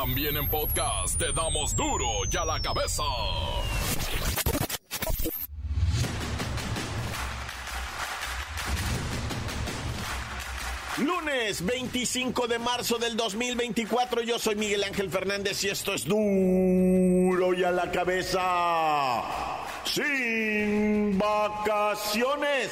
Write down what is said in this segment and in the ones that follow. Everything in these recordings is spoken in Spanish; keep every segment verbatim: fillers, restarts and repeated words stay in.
También en podcast te damos duro y a la cabeza. Lunes veinticinco de marzo del dos mil veinticuatro, yo soy Miguel Ángel Fernández y esto es Duro y a la Cabeza, sin vacaciones.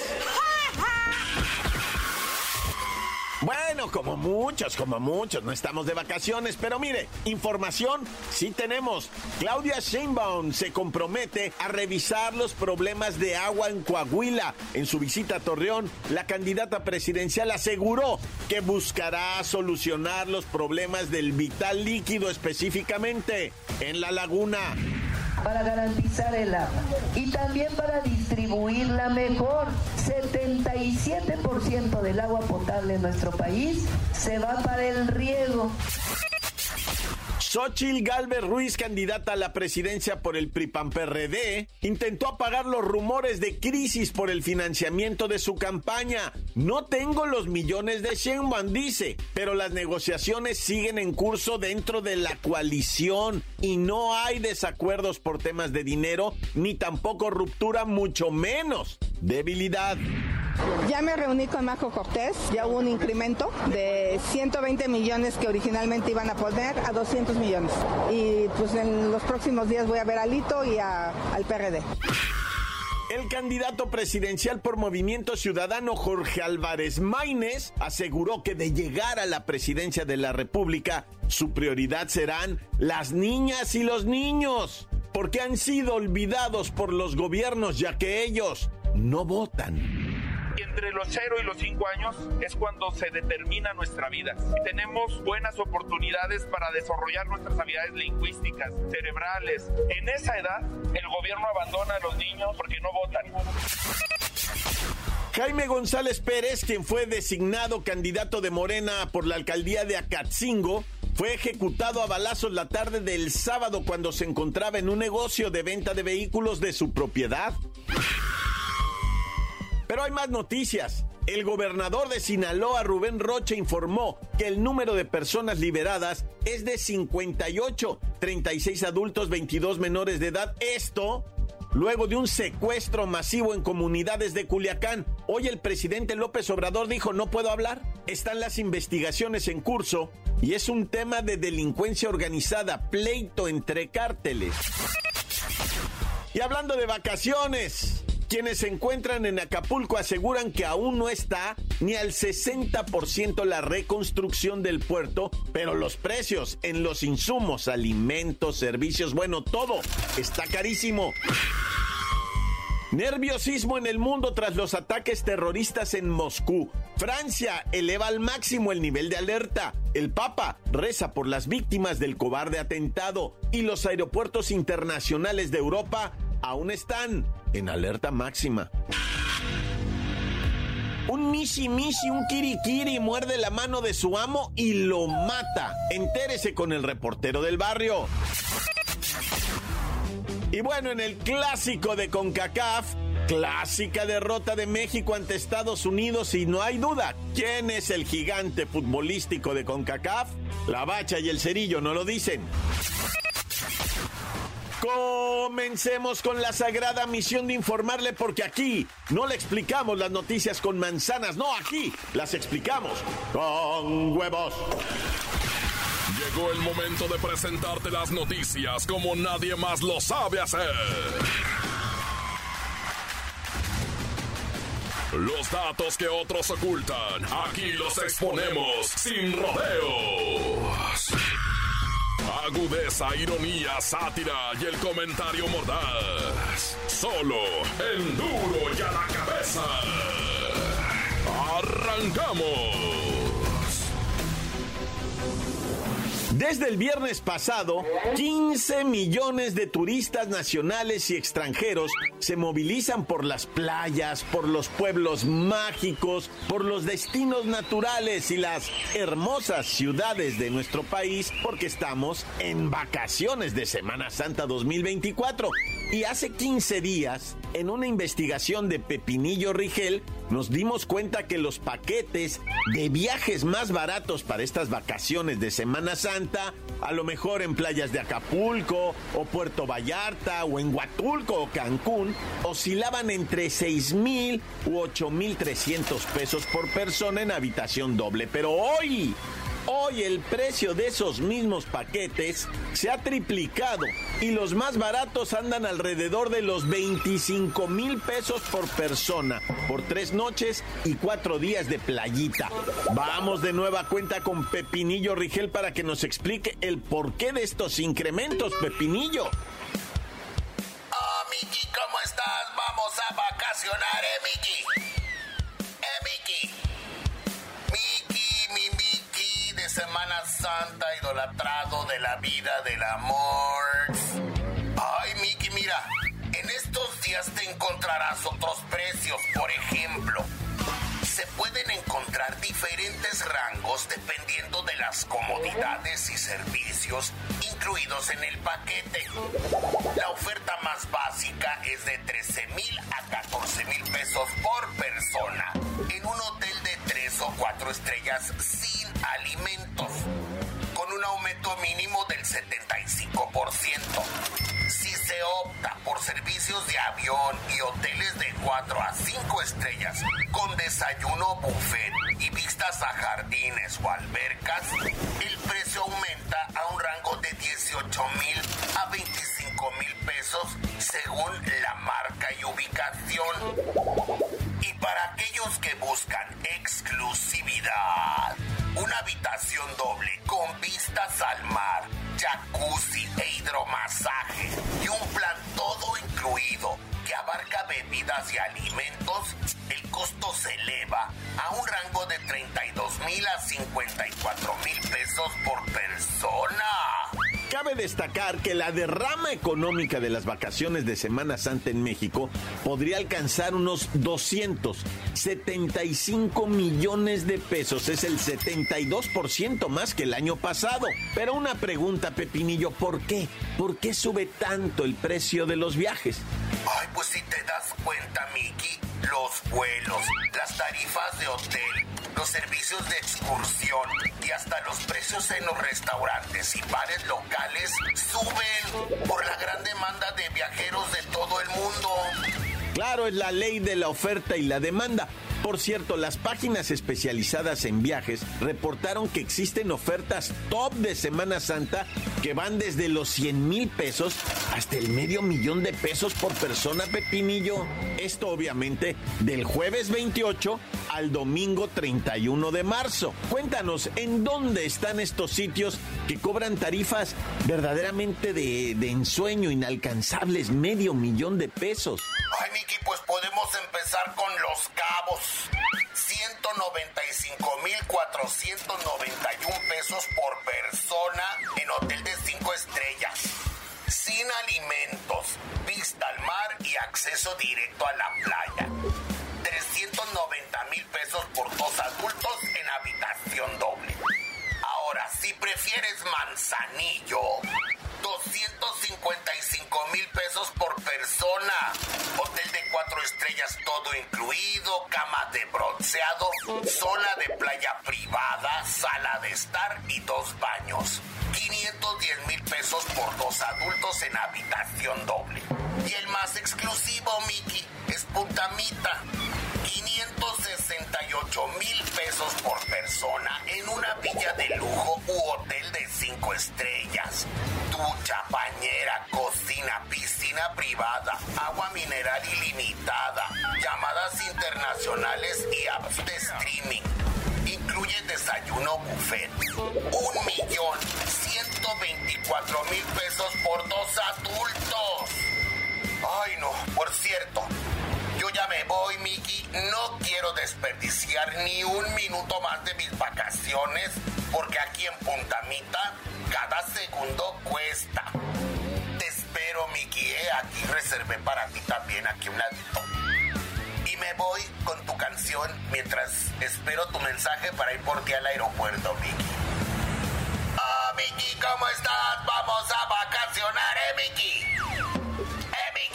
Bueno, como muchos, como muchos, no estamos de vacaciones, pero mire, información sí tenemos. Claudia Sheinbaum se compromete a revisar los problemas de agua en Coahuila. En su visita a Torreón, la candidata presidencial aseguró que buscará solucionar los problemas del vital líquido, específicamente en la laguna, para garantizar el agua y también para distribuirla mejor. setenta y siete por ciento del agua potable en nuestro país se va para el riego. Xóchitl Gálvez Ruiz, candidata a la presidencia por el P R I P A N P R D, intentó apagar los rumores de crisis por el financiamiento de su campaña. No tengo los millones de Sheinbaum, dice, pero las negociaciones siguen en curso dentro de la coalición y no hay desacuerdos por temas de dinero, ni tampoco ruptura, mucho menos debilidad. Ya me reuní con Marco Cortés, ya hubo un incremento de ciento veinte millones que originalmente iban a poner a doscientos millones. Y pues en los próximos días voy a ver a Lito y a, al P R D. El candidato presidencial por Movimiento Ciudadano, Jorge Álvarez Maínez, aseguró que de llegar a la presidencia de la República, su prioridad serán las niñas y los niños, porque han sido olvidados por los gobiernos, ya que ellos no votan. Entre los cero y los cinco años es cuando se determina nuestra vida. Y tenemos buenas oportunidades para desarrollar nuestras habilidades lingüísticas, cerebrales. En esa edad, el gobierno abandona a los niños porque no votan. Jaime González Pérez, quien fue designado candidato de Morena por la alcaldía de Acatzingo, fue ejecutado a balazos la tarde del sábado cuando se encontraba en un negocio de venta de vehículos de su propiedad. Pero hay más noticias. El gobernador de Sinaloa, Rubén Rocha, informó que el número de personas liberadas es de cincuenta y ocho, treinta y seis adultos, veintidós menores de edad. Esto luego de un secuestro masivo en comunidades de Culiacán. Hoy el presidente López Obrador dijo: no puedo hablar. Están las investigaciones en curso y es un tema de delincuencia organizada, pleito entre cárteles. Y hablando de vacaciones, quienes se encuentran en Acapulco aseguran que aún no está ni al sesenta por ciento la reconstrucción del puerto, pero los precios en los insumos, alimentos, servicios, bueno, todo está carísimo. Nerviosismo en el mundo tras los ataques terroristas en Moscú. Francia eleva al máximo el nivel de alerta. El Papa reza por las víctimas del cobarde atentado y los aeropuertos internacionales de Europa aún están en alerta máxima. Un mishi mishi, un kirikiri muerde la mano de su amo y lo mata. Entérese con el reportero del barrio. Y bueno, en el clásico de CONCACAF, clásica derrota de México ante Estados Unidos y no hay duda, ¿quién es el gigante futbolístico de CONCACAF? La Bacha y el Cerillo no lo dicen. Comencemos con la sagrada misión de informarle, porque aquí no le explicamos las noticias con manzanas, no, aquí las explicamos con huevos. Llegó el momento de presentarte las noticias como nadie más lo sabe hacer. Los datos que otros ocultan, aquí los exponemos sin rodeos. Agudeza, ironía, sátira y el comentario mordaz. Solo en Duro y a la Cabeza. ¡Arrancamos! Desde el viernes pasado, quince millones de turistas nacionales y extranjeros se movilizan por las playas, por los pueblos mágicos, por los destinos naturales y las hermosas ciudades de nuestro país, porque estamos en vacaciones de Semana Santa dos mil veinticuatro. Y hace quince días, en una investigación de Pepinillo Rigel, nos dimos cuenta que los paquetes de viajes más baratos para estas vacaciones de Semana Santa, a lo mejor en playas de Acapulco, o Puerto Vallarta, o en Huatulco o Cancún, oscilaban entre seis mil u ocho mil trescientos pesos por persona en habitación doble. Pero hoy... Hoy el precio de esos mismos paquetes se ha triplicado y los más baratos andan alrededor de los veinticinco mil pesos por persona, por tres noches y cuatro días de playita. Vamos de nueva cuenta con Pepinillo Rigel para que nos explique el porqué de estos incrementos, Pepinillo. Oh, Miki, ¿cómo estás? Vamos a vacacionar, ¿eh, Miki? ¿Eh, Miki? Miki, mi Miki de Semana Santa, idolatrado de la vida del amor. Ay, Miki, mira, en estos días te encontrarás otros precios. Por ejemplo, se pueden encontrar diferentes rangos dependiendo de las comodidades y servicios incluidos en el paquete. La oferta más básica es de trece mil a catorce mil pesos por persona en un hotel de tres o cuatro estrellas sin alimentos, con un aumento mínimo del setenta y cinco por ciento. Si se opta por servicios de avión y hoteles de cuatro a cinco estrellas con desayuno buffet y vistas a jardines o albercas, el precio aumenta a un rango de dieciocho mil a veinticinco mil pesos según la marca y ubicación. Y para aquellos que buscan exclusividad, una habitación doble con vistas al mar, jacuzzi e hidromasaje y un plan todo incluido que abarca bebidas y alimentos, el costo se eleva a un rango de treinta y dos mil a cincuenta y cuatro mil pesos por persona. Cabe destacar que la derrama económica de las vacaciones de Semana Santa en México podría alcanzar unos doscientos setenta y cinco millones de pesos. Es el setenta y dos por ciento más que el año pasado. Pero una pregunta, Pepinillo, ¿por qué? ¿Por qué sube tanto el precio de los viajes? Ay, pues si te das cuenta, Miki, los vuelos, las tarifas de hotel, los servicios de excursión y hasta los precios en los restaurantes y bares locales suben por la gran demanda de viajeros de todo el mundo. Claro, es la ley de la oferta y la demanda. Por cierto, las páginas especializadas en viajes reportaron que existen ofertas top de Semana Santa que van desde los cien mil pesos hasta el medio millón de pesos por persona, Pepinillo. Esto obviamente del jueves veintiocho al domingo treinta y uno de marzo. Cuéntanos, ¿en dónde están estos sitios que cobran tarifas verdaderamente de, de ensueño, inalcanzables, medio millón de pesos? Ay, Miki, pues podemos empezar con Los Cabos. ciento noventa y cinco mil cuatrocientos noventa y uno pesos por persona en hotel de cinco estrellas, sin alimentos, vista al mar y acceso directo a la playa. trescientos noventa mil pesos por dos adultos en habitación doble. Ahora, si prefieres Manzanillo, doscientos cincuenta y cinco mil pesos por persona. Hotel de cuatro estrellas todo incluido, cama de bronceado, zona de playa privada, sala de estar y dos baños. quinientos diez mil pesos por dos adultos en habitación doble. Y el más exclusivo, Miki, es Punta Mita. quinientos sesenta y ocho mil pesos por persona en una villa de lujo u hotel de cinco estrellas. Ducha, bañera, cocina, piscina privada, agua mineral ilimitada, llamadas internacionales y apps de streaming. Incluye desayuno buffet. Un millón ciento veinticuatro mil pesos por dos adultos. Ay, no, por cierto, yo ya me voy, Miki. No quiero desperdiciar ni un minuto más de mis vacaciones, porque aquí en Punta Mita cada segundo cuesta. Te espero, Miki, ¿eh? Aquí reservé para ti también, aquí un ladito. Y me voy con tu canción mientras espero tu mensaje para ir por ti al aeropuerto, Miki. Ah, Miki, ¿cómo estás? Vamos a vacacionar, ¿eh, Miki? ¿Eh, Miki?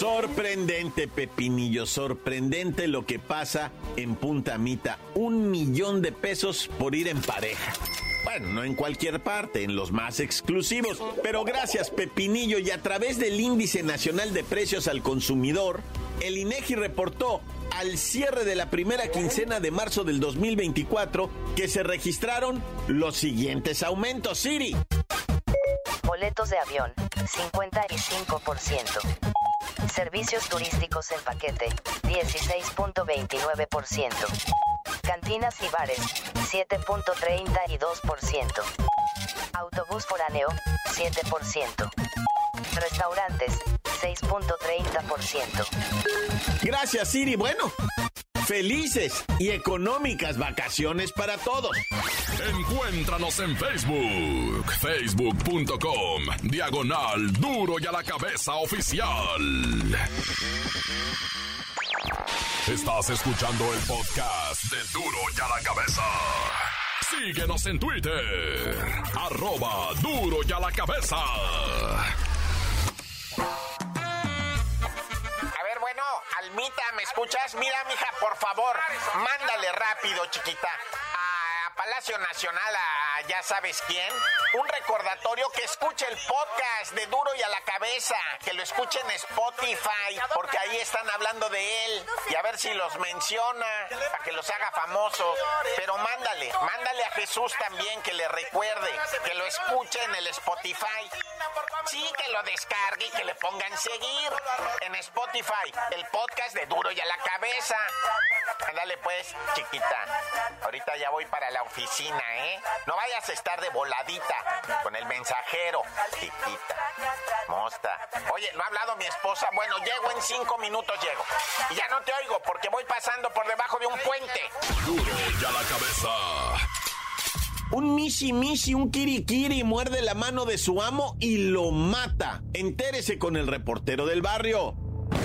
Sorprendente, Pepinillo, sorprendente lo que pasa en Punta Mita. Un millón de pesos por ir en pareja. Bueno, no en cualquier parte, en los más exclusivos. Pero gracias, Pepinillo, y a través del Índice Nacional de Precios al Consumidor, el INEGI reportó al cierre de la primera quincena de marzo del dos mil veinticuatro que se registraron los siguientes aumentos. Siri. Boletos de avión, cincuenta y cinco por ciento. Servicios turísticos en paquete, dieciséis punto veintinueve por ciento. Cantinas y bares, siete punto treinta y dos por ciento. Autobús foráneo, siete por ciento. Restaurantes, seis punto treinta por ciento. Gracias, Siri. Bueno, felices y económicas vacaciones para todos. Encuéntranos en Facebook, facebook punto com, diagonal Duro y a la Cabeza Oficial. Estás escuchando el podcast de Duro y a la Cabeza. Síguenos en Twitter, arroba Duro y a la Cabeza. A ver, bueno, Almita, ¿me escuchas? Mira, mija, por favor, mándale rápido, chiquita, a Palacio Nacional, a ya sabes quién, un recordatorio que escuche el podcast de Duro y a la Cabeza, que lo escuche en Spotify, porque ahí están hablando de él, y a ver si los menciona, para que los haga famosos. Pero mándale, mándale a Jesús también, que le recuerde, que lo escuche en el Spotify. Sí, que lo descargue y que le pongan seguir en Spotify, el podcast de Duro y a la Cabeza. Ándale pues, chiquita, ahorita ya voy para la oficina, ¿eh? No vayas a estar de voladita con el mensajero, chiquita, mosta. Oye, ¿no ha hablado mi esposa? Bueno, llego en cinco minutos, llego. Y ya no te oigo porque voy pasando por debajo de un puente. Duro y a la Cabeza. Un misi misi, un kirikiri muerde la mano de su amo y lo mata. Entérese con el reportero del barrio.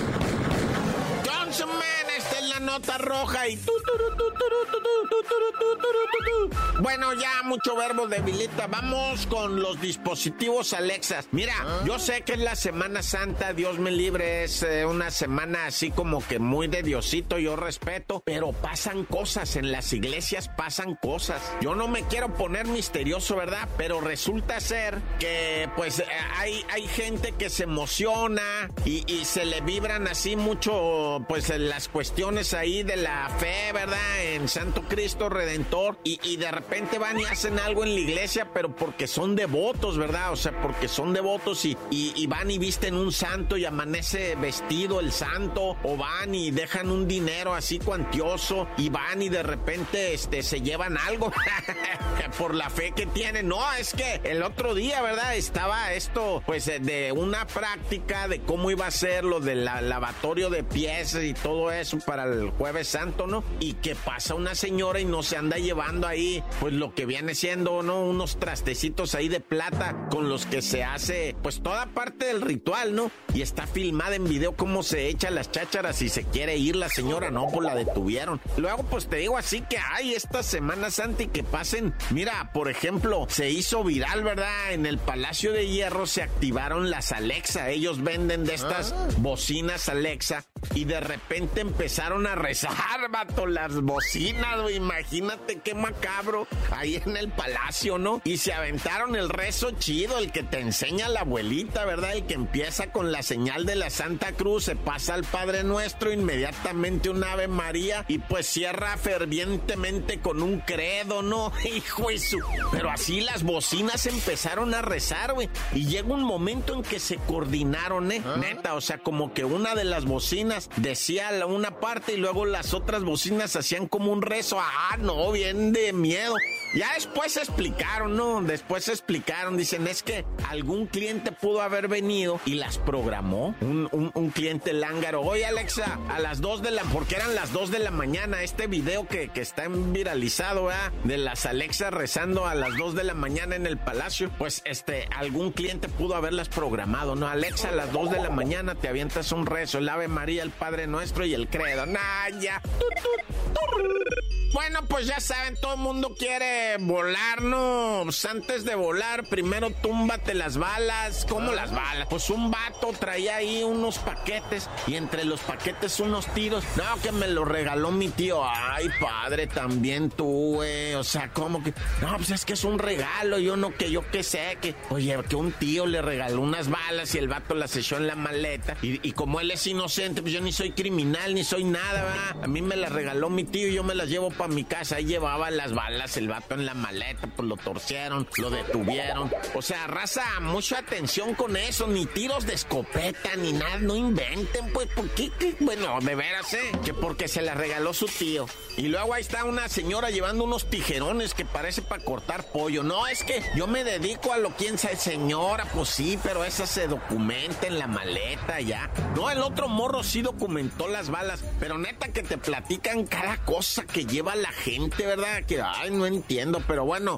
Johnson Man está en la nota roja y tu, tu, tu, tu, tu, tu, tu, tu, tu, tu. Bueno, ya mucho verbo debilita. Vamos con los dispositivos Alexas. Mira, ¿Ah? Yo sé que es la Semana Santa, Dios me libre, es eh, una semana así como que muy de Diosito, yo respeto, pero pasan cosas, en las iglesias pasan cosas. Yo no me quiero poner misterioso, ¿verdad? Pero resulta ser que pues eh, hay, hay gente que se emociona y, y se le vibran así mucho, pues en las cuestiones ahí de la fe, ¿verdad? En Santo Cristo Redentor, y, y de repente van y hacen algo en la iglesia, pero porque son devotos, ¿verdad? O sea, porque son devotos y, y, y van y visten un santo y amanece vestido el santo, o van y dejan un dinero así cuantioso y van y de repente este, se llevan algo por la fe que tienen. No, es que el otro día, ¿verdad? Estaba esto, pues, de una práctica de cómo iba a ser lo del lavatorio de pies y todo eso para el Jueves Santo, ¿no? Y que pasa una señora y no se anda llevando ahí, pues lo que viene siendo, ¿no? Unos trastecitos ahí de plata con los que se hace, pues toda parte del ritual, ¿no? Y está filmada en video cómo se echa las chácharas y se quiere ir la señora, no, pues la detuvieron. Luego, pues te digo así que hay esta Semana Santa y que pasen, mira, por ejemplo, se hizo viral, ¿verdad? En el Palacio de Hierro se activaron las Alexa, ellos venden de estas ah. bocinas Alexa y de repente empezaron a rezar, vato, las bocinas, güey, imagínate qué macabro, ahí en el palacio, ¿no? Y se aventaron el rezo chido, el que te enseña la abuelita, ¿verdad? El que empieza con la señal de la Santa Cruz, se pasa al Padre Nuestro, inmediatamente un Ave María, y pues cierra fervientemente con un credo, ¿no? Hijo de su... Pero así las bocinas empezaron a rezar, güey, y llega un momento en que se coordinaron, ¿eh? ¿Ah? Neta, o sea, como que una de las bocinas decía una parte y luego las otras bocinas hacían como un rezo. Ah, no, bien de miedo. Ya después se explicaron, ¿no? Después se explicaron, dicen, es que algún cliente pudo haber venido y las programó. Un, un, un cliente lángaro. Oye, Alexa, a las dos de la... Porque eran las dos de la mañana, este video que, que está viralizado, ¿verdad? De las Alexas rezando a las dos de la mañana en el palacio. Pues, este, algún cliente pudo haberlas programado, ¿no? Alexa, a las dos de la mañana te avientas un rezo, el Ave María, el Padre Nuestro y el credo. Nah, ya. Bueno, pues ya saben, todo el mundo quiere volar, ¿no? Pues antes de volar, primero túmbate las balas. ¿Cómo las balas? Pues un vato traía ahí unos paquetes y entre los paquetes unos tiros. No, que me lo regaló mi tío. Ay, padre, también tú, güey. O sea, ¿cómo que? No, pues es que es un regalo. Yo no, que yo qué sé, que... Oye, que un tío le regaló unas balas y el vato las echó en la maleta. Y, y como él es inocente, pues yo ni soy criminal, ni soy nada, ¿verdad? A mí me las regaló mi tío y yo me las llevo para mi casa. Ahí llevaba las balas, el vato en la maleta, pues lo torcieron, lo detuvieron. O sea, raza, mucha atención con eso, ni tiros de escopeta, ni nada, no inventen, pues, ¿por qué? ¿Qué? Bueno, de veras, ¿eh? Que porque se la regaló su tío. Y luego ahí está una señora llevando unos tijerones que parece para cortar pollo. No, es que yo me dedico a lo quién sabe, señora, pues sí, pero esa se documenta en la maleta ya. No, el otro morro sí documentó las balas, pero neta que te platican cada cosa que lleva la gente, ¿verdad? Que, ay, no entiendo, pero bueno.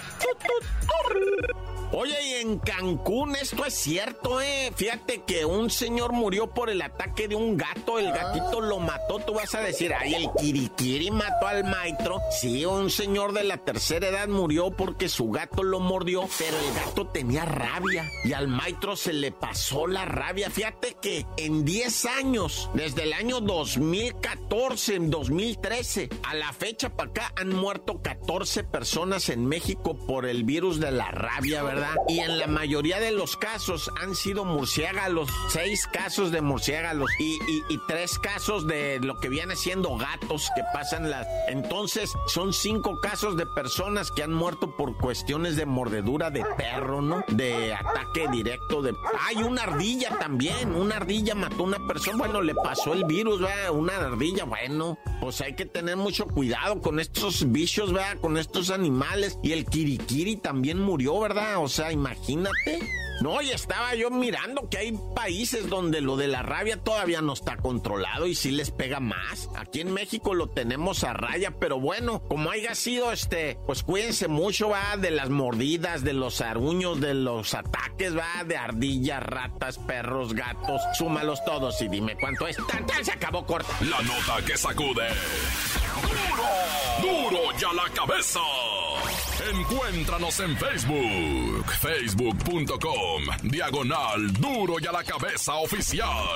Oye, y en Cancún esto es cierto, ¿eh? Fíjate que un señor murió por el ataque de un gato, el gatito lo mató. Tú vas a decir, ay, el kirikiri mató al maestro. Sí, un señor de la tercera edad murió porque su gato lo mordió, pero el gato tenía rabia y al maestro se le pasó la rabia. Fíjate que en diez años, desde el año dos mil catorce, en dos mil trece, a la fecha para acá han muerto catorce personas en México por el virus de la rabia, ¿verdad? Y en la mayoría de los casos han sido murciélagos, seis casos de murciélagos y, y, y tres casos de lo que viene siendo gatos que pasan las... Entonces son cinco casos de personas que han muerto por cuestiones de mordedura de perro, ¿no? De ataque directo de... Hay una ardilla también, una ardilla mató a una persona, bueno, le pasó el virus, ¿verdad? Una ardilla, bueno, pues hay que tener mucho cuidado con estos bichos, ¿verdad? Con estos animales. Y el kirikiri también murió, ¿verdad? O sea, imagínate. No, y estaba yo mirando que hay países donde lo de la rabia todavía no está controlado y sí les pega más. Aquí en México lo tenemos a raya, pero bueno, como haya sido, este, pues cuídense mucho, va, de las mordidas, de los aruños, de los ataques, va, de ardillas, ratas, perros, gatos, súmalos todos y dime cuánto es. ¡Tan, tan! Se acabó corta. La nota que sacude. ¡Duro! ¡Duro ya la cabeza! Encuéntranos en Facebook, facebook punto com, diagonal Duro y a la Cabeza Oficial.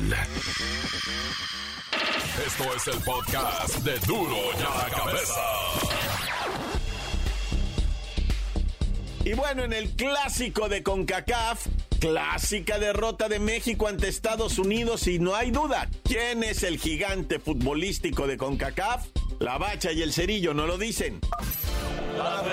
Esto es el podcast de Duro y a la Cabeza. Y bueno, en el clásico de CONCACAF, clásica derrota de México ante Estados Unidos y no hay duda, ¿quién es el gigante futbolístico de CONCACAF? La Bacha y el Cerillo no lo dicen. ¡La Bacha!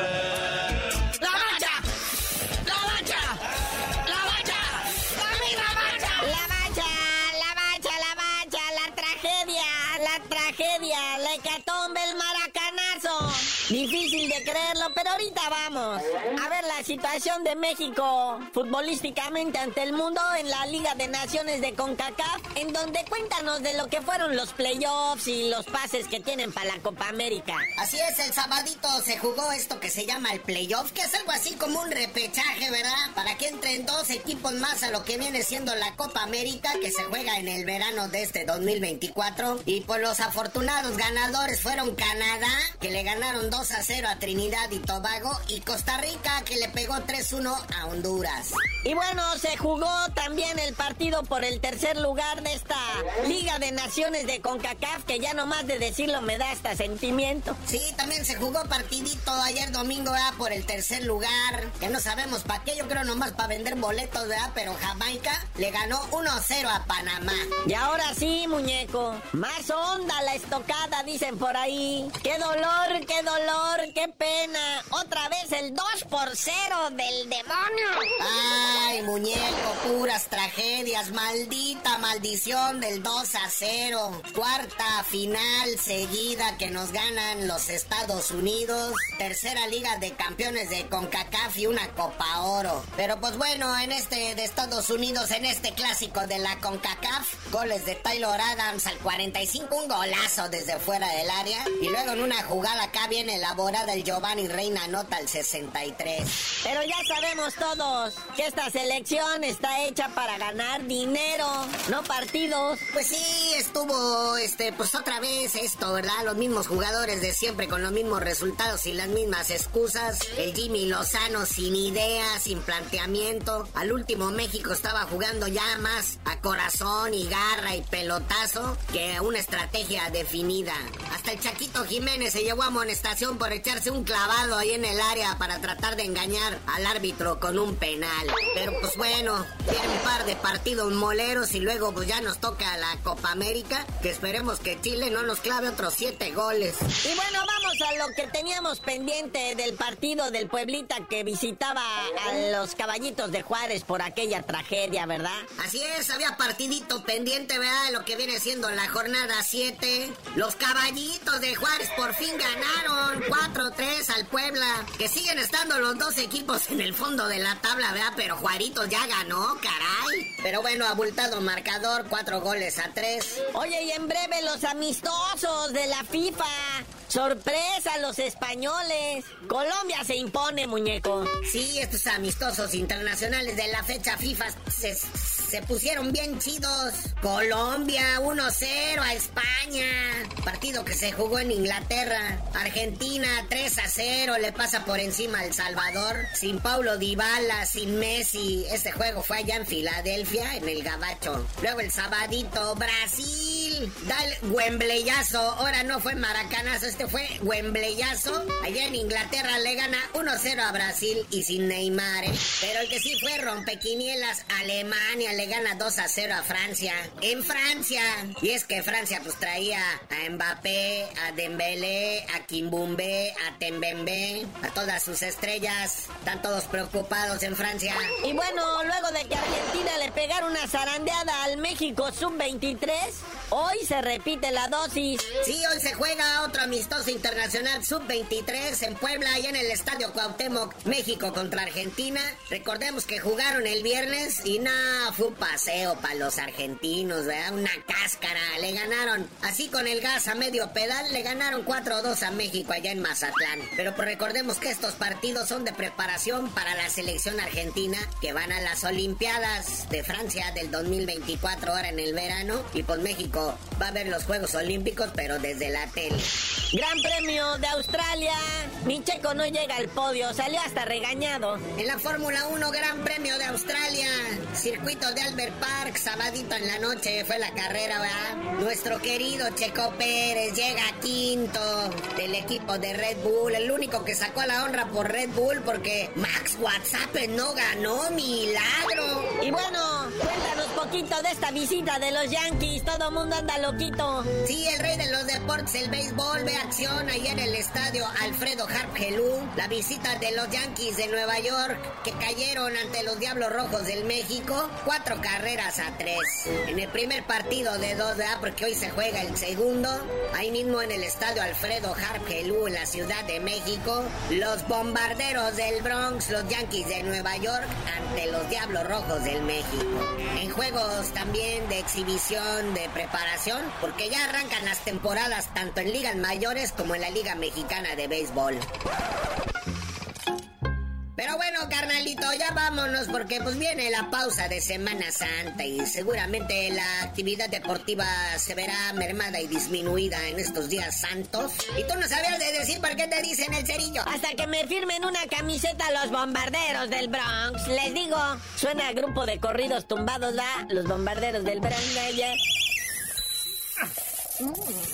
¡La Bacha! ¡La Bacha! ¡La Bacha! ¡La Bacha! La Bacha, la Bacha, la Bacha, la tragedia, la tragedia, la hecatombe, el maracanazo. Difícil de creerlo, pero ahorita vamos a ver la situación de México futbolísticamente ante el mundo en la Liga de Naciones de CONCACAF, en donde cuéntanos de lo que fueron los playoffs y los pases que tienen para la Copa América. Así es, el sabadito se jugó esto que se llama el playoff, que es algo así como un repechaje, ¿verdad? Para que entren dos equipos más a lo que viene siendo la Copa América, que se juega en el verano de este dos mil veinticuatro. Y pues los afortunados ganadores fueron Canadá, que le ganaron dos a cero a Trinidad y Tobago, y Costa Rica, que le pegó tres uno a Honduras. Y bueno, se jugó también el partido por el tercer lugar de esta Liga de Naciones de CONCACAF, que ya nomás de decirlo me da hasta sentimiento. Sí, también se jugó partidito ayer domingo, ¿verdad? Por el tercer lugar, que no sabemos para qué, yo creo nomás para vender boletos, ¿verdad? Pero Jamaica le ganó uno a cero a Panamá. Y ahora sí, muñeco, más onda la estocada, dicen por ahí. ¡Qué dolor, qué dolor, qué pena! Otra vez el dos por cero del demonio. Ay, muñeco, puras tragedias, maldita maldición del dos a cero. Cuarta final seguida que nos ganan los Estados Unidos. Tercera Liga de Campeones de CONCACAF y una Copa Oro. Pero pues bueno, en este de Estados Unidos, en este clásico de la CONCACAF, goles de Taylor Adams al cuarenta y cinco, un golazo desde fuera del área. Y luego en una jugada acá bien elaborada, el Giovanni Reina anota al sesenta y tres. Pero ya sabemos todos que esta selección está hecha para ganar dinero, no partidos. Pues sí, estuvo, este, pues otra vez esto, ¿verdad? Los mismos jugadores de siempre con los mismos resultados y las mismas excusas. El Jimmy Lozano sin idea, sin planteamiento. Al último México estaba jugando ya más a corazón y garra y pelotazo que una estrategia definida. Hasta el Chaquito Jiménez se llevó a amonestación por echarse un clavado ahí en el área para tratar de engañar al árbitro con un penal. Pero pues bueno, tiene un par de partidos moleros y luego pues ya nos toca la Copa América, que esperemos que Chile no nos clave otros siete goles. Y bueno, vamos a lo que teníamos pendiente del partido del Pueblita que visitaba a los Caballitos de Juárez por aquella tragedia, ¿verdad? Así es, había partidito pendiente, ¿verdad? Lo que viene siendo la jornada siete. Los Caballitos de Juárez por fin ganaron cuatro tres al Puebla, que siguen estando los dos equipos en el fondo de la tabla, ¿verdad? Pero Juaritos ya ganó, caray. Pero bueno, abultado marcador, cuatro goles a tres. Oye, y en breve los amistosos de la FIFA. ¡Sorpresa, los españoles! Colombia se impone, muñeco. Sí, estos amistosos internacionales de la fecha FIFA se, se pusieron bien chidos. Colombia uno cero a España. Partido que se jugó en Inglaterra. Argentina tres a cero le pasa por encima a El Salvador. Sin Paulo Dybala, sin Messi. Este juego fue allá en Filadelfia, en el Gabacho. Luego el sabadito, Brasil. Da el Wembleyazo. Ahora no fue Maracanazo, este fue Wembleyazo. Allá en Inglaterra le gana uno cero a Brasil y sin Neymar, ¿eh? Pero el que sí fue rompequinielas, Alemania le gana dos a cero a Francia. En Francia. Y es que Francia pues traía a Mbappé, a Dembélé, a Kimpembe, a Tembembe, a todas sus estrellas. Están todos preocupados en Francia. Y bueno, luego de que Argentina le pegara una zarandeada al México sub veintitrés, hoy se repite la dosis. Sí, hoy se juega otro amistoso internacional sub veintitrés en Puebla y en el Estadio Cuauhtémoc, México contra Argentina. Recordemos que jugaron el viernes y nada, fue un paseo para los argentinos, ¿verdad? Una cáscara, le ganaron así con el gas a medio pedal, le ganaron cuatro dos a México allá en Mazatlán. Pero pues recordemos que estos partidos son de preparación para la selección argentina que van a las Olimpiadas de Francia del dos mil veinticuatro ahora en el verano, y pues México va a ver los Juegos Olímpicos pero desde la tele. Gran Premio de Australia. Mi Checo no llega al podio, salió hasta regañado. En la Fórmula uno, Gran Premio de Australia, circuito de Albert Park, sabadito en la noche fue la carrera, ¿verdad? Nuestro querido Checo Pérez llega quinto del equipo de Red Bull, el único que sacó a la honra por Red Bull porque Max Verstappen no ganó, milagro. Y bueno, cuéntanos poquito de esta visita de los Yankees, todo mundo anda loquito. Sí, el rey de los deportes, el béisbol, ve acción ahí en el estadio Alfredo Harp Helú. La visita de los Yankees de Nueva York que cayeron ante los Diablos Rojos del México, cuatro carreras a tres. En el primer partido de dos, ¿verdad? Porque hoy se juega el segundo, ahí mismo en el estadio Alfredo Harp Helú en la Ciudad de México, los Bombarderos del Bronx, los Yankees de Nueva York ante los Diablos Rojos del México. En juegos también de exhibición, de preparación, porque ya arrancan las temporadas tanto en ligas mayores como en la Liga Mexicana de Béisbol. Pero bueno, carnalito, ya vámonos porque pues viene la pausa de Semana Santa y seguramente la actividad deportiva se verá mermada y disminuida en estos días santos. Y tú no sabías de decir por qué te dicen el cerillo. Hasta que me firmen una camiseta los Bombarderos del Bronx. Les digo, suena a grupo de corridos tumbados, ¿la? Los Bombarderos del Bronx, ¿ya? Mm.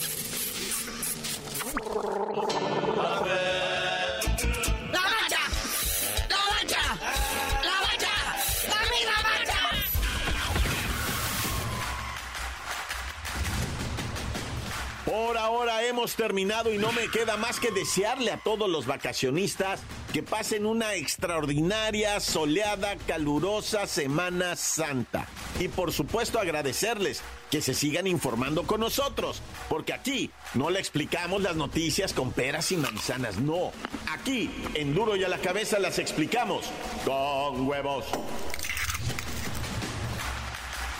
Por ahora hemos terminado y no me queda más que desearle a todos los vacacionistas que pasen una extraordinaria, soleada, calurosa Semana Santa. Y por supuesto agradecerles que se sigan informando con nosotros, porque aquí no le explicamos las noticias con peras y manzanas, no. Aquí, en Duro y a la Cabeza, las explicamos con huevos.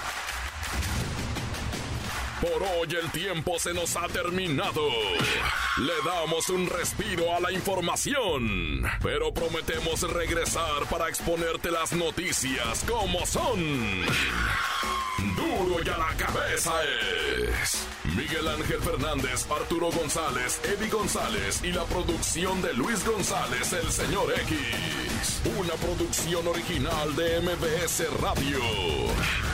Por hoy el tiempo se nos ha terminado. Le damos un respiro a la información, pero prometemos regresar para exponerte las noticias como son. Duro y a la cabeza es Miguel Ángel Fernández, Arturo González, Eddie González y la producción de Luis González, el señor X. Una producción original de M B S Radio.